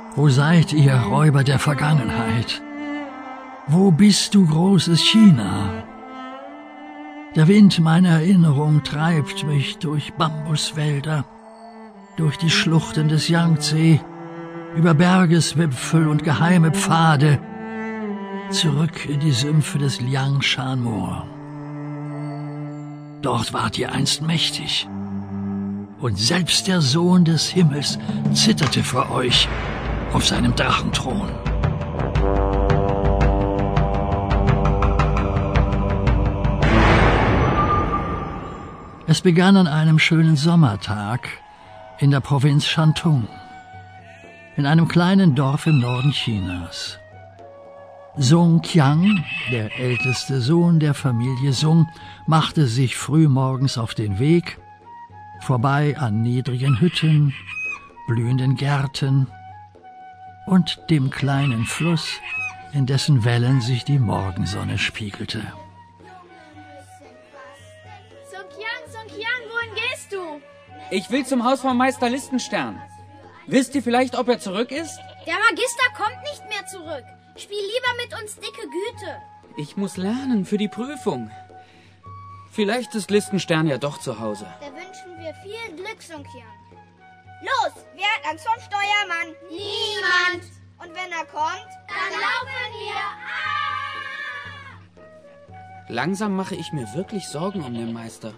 Wo seid ihr, Räuber der Vergangenheit? Wo bist du, großes China? Der Wind meiner Erinnerung treibt mich durch Bambuswälder, durch die Schluchten des Yangtze, über Bergeswipfel und geheime Pfade, zurück in die Sümpfe des Liangshan-Moor. Dort wart ihr einst mächtig, und selbst der Sohn des Himmels zitterte vor euch auf seinem Drachenthron. Es begann an einem schönen Sommertag in der Provinz Shantung, in einem kleinen Dorf im Norden Chinas. Song Qiang, der älteste Sohn der Familie Sung, machte sich frühmorgens auf den Weg, vorbei an niedrigen Hütten, blühenden Gärten und dem kleinen Fluss, in dessen Wellen sich die Morgensonne spiegelte. Wohin gehst du? Ich will zum Haus vom Meister Listenstern. Wisst ihr vielleicht, ob er zurück ist? Der Magister kommt nicht mehr zurück. Spiel lieber mit uns dicke Güte. Ich muss lernen für die Prüfung. Vielleicht ist Listenstern ja doch zu Hause. Da wünschen wir viel Glück, Song Qiang. Los, wer hat Angst vom Steuermann? Niemand. Und wenn er kommt, dann laufen wir. Langsam mache ich mir wirklich Sorgen um den Meister.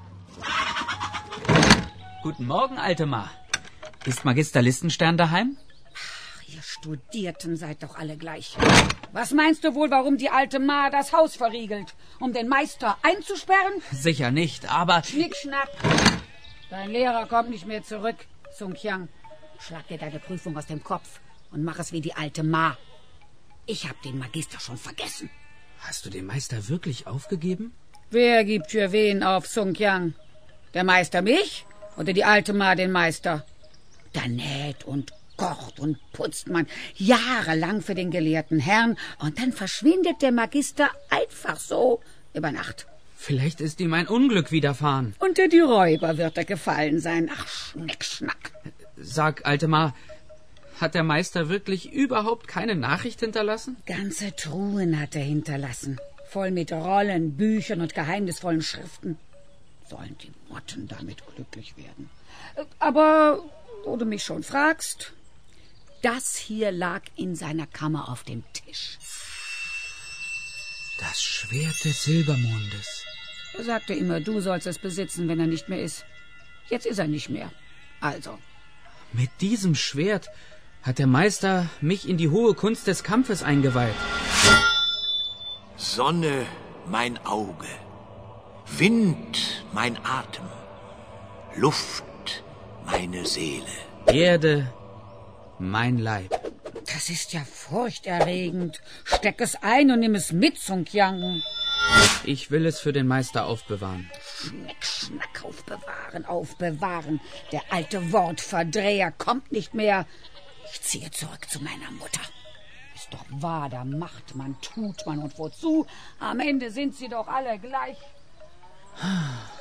Guten Morgen, alte Ma. Ist Magister Listenstern daheim? Ach, ihr Studierten seid doch alle gleich. Was meinst du wohl, warum die alte Ma das Haus verriegelt? Um den Meister einzusperren? Sicher nicht, aber... Schnickschnack. Dein Lehrer kommt nicht mehr zurück, Song Qiang. Schlag dir deine Prüfung aus dem Kopf und mach es wie die alte Ma. Ich hab den Magister schon vergessen. Hast du den Meister wirklich aufgegeben? Wer gibt für wen auf, Song Qiang? Der Meister mich oder die alte Ma den Meister? Da näht und kocht und putzt man jahrelang für den gelehrten Herrn und dann verschwindet der Magister einfach so über Nacht. Vielleicht ist ihm ein Unglück widerfahren. Unter die Räuber wird er gefallen sein. Ach, Schnickschnack. Sag, alte Ma, hat der Meister wirklich überhaupt keine Nachricht hinterlassen? Ganze Truhen hat er hinterlassen. Voll mit Rollen, Büchern und geheimnisvollen Schriften. Sollen die Motten damit glücklich werden. Aber, wo du mich schon fragst, das hier lag in seiner Kammer auf dem Tisch. Das Schwert des Silbermondes. Er sagte immer, du sollst es besitzen, wenn er nicht mehr ist. Jetzt ist er nicht mehr. Also. Mit diesem Schwert hat der Meister mich in die hohe Kunst des Kampfes eingeweiht. Sonne, mein Auge. Wind, mein Atem. Luft, meine Seele. Erde, mein Leib. Das ist ja furchterregend. Steck es ein und nimm es mit, Song Qiang. Ich will es für den Meister aufbewahren. Schnick, aufbewahren, aufbewahren. Der alte Wortverdreher kommt nicht mehr. Ich ziehe zurück zu meiner Mutter. Ist doch wahr, da macht man, tut man und wozu? Am Ende sind sie doch alle gleich.